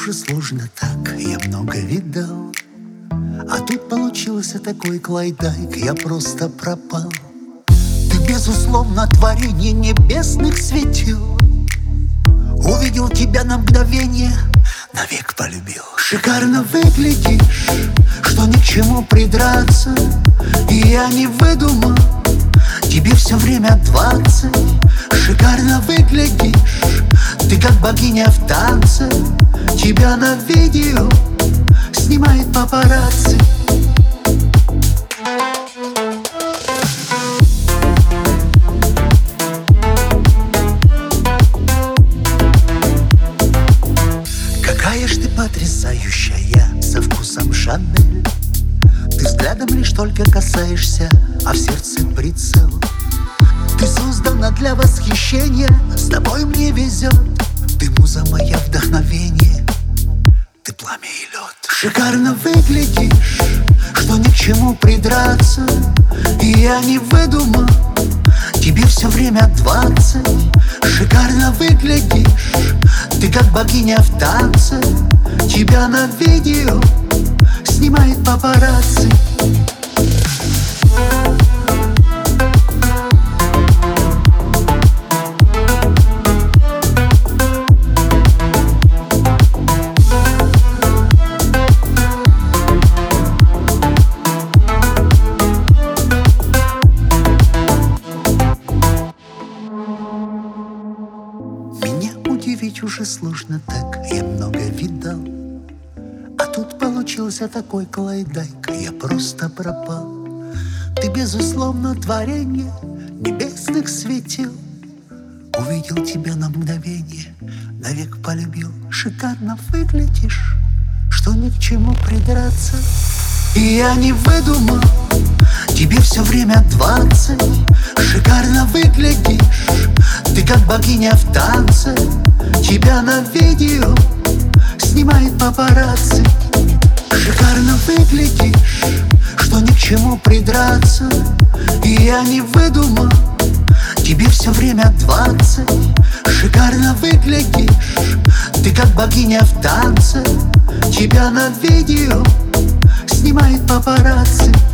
уже сложно так, я много видал. А тут получился такой клондайк, я просто пропал. Ты, безусловно, творение небесных светил. Увидел тебя на мгновение, навек полюбил. Шикарно выглядишь, что ни к чему придраться. И я не выдумал, тебе все время 20. Шикарно выглядишь, ты как богиня в танце. Тебя на видео снимает папарацци. Какая ж ты потрясающая, со вкусом Шанель. Ты взглядом лишь только касаешься, а в сердце прицел. Ты создана для восхищения, с тобой мне везет. Ты муза моя, вдохновение, ты пламя и лед. Шикарно выглядишь, что ни к чему придраться. И я не выдумал, тебе все время 20. Шикарно выглядишь, ты как богиня в танце. Тебя на видео снимает папарацци. Удивить уже сложно так, я много видал. А тут получился такой клондайк, я просто пропал. Ты, безусловно, творение небесных светил. Увидел тебя на мгновение, навек полюбил. Шикарно выглядишь, что ни к чему придраться. И я не выдумал, тебе все время 20. Шикарно выглядишь, ты как богиня в танце. Тебя на видео снимает папарацци. Шикарно выглядишь, что ни к чему придраться. И я не выдумал, тебе все время 20. Шикарно выглядишь, ты как богиня в танце. Тебя на видео снимает папарацци.